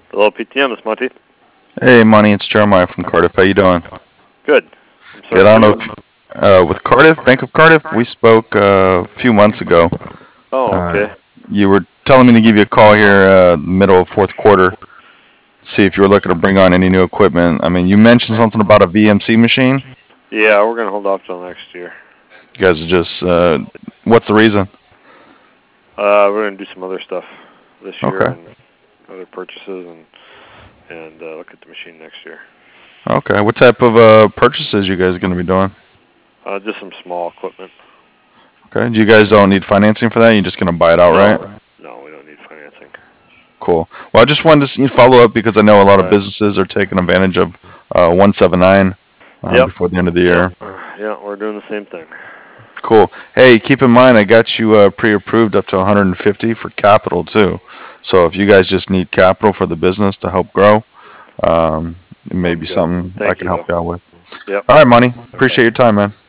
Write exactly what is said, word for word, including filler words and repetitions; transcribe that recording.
Hello, P T M. It's Monty. Hey, Money, it's Jeremiah from Cardiff. How you doing? Good. I'm sorry. Good. I don't Who know are you? if uh, with Cardiff, Bank of Cardiff, we spoke uh, a few months ago. Oh, Uh, okay. you were telling me to give you a call here, uh, middle of fourth quarter, see if you were looking to bring on any new equipment. I mean, you mentioned something about a V M C machine. Yeah, we're gonna hold off till next year. You guys are just, uh, what's the reason? Uh, we're gonna do some other stuff this year Okay. and other purchases and and uh, look at the machine next year. Okay. What type of uh, purchases you guys going to be doing? Uh, just some small equipment. Okay. You guys don't need financing for that? You're just going to buy it outright? No, no, we don't need financing. Cool. Well, I just wanted to see, follow up because I know a lot of Right. businesses are taking advantage of uh, one seventy-nine uh, Yep. before the end of the Yep. year. Yeah, we're doing the same thing. Cool. Hey, keep in mind I got you uh, pre-approved up to one hundred fifty for capital too. So if you guys just need capital for the business to help grow, um, it may Sounds be good. something I Thank can you, help though. you out with. Yep. All right, Money. Okay. Appreciate your time, man.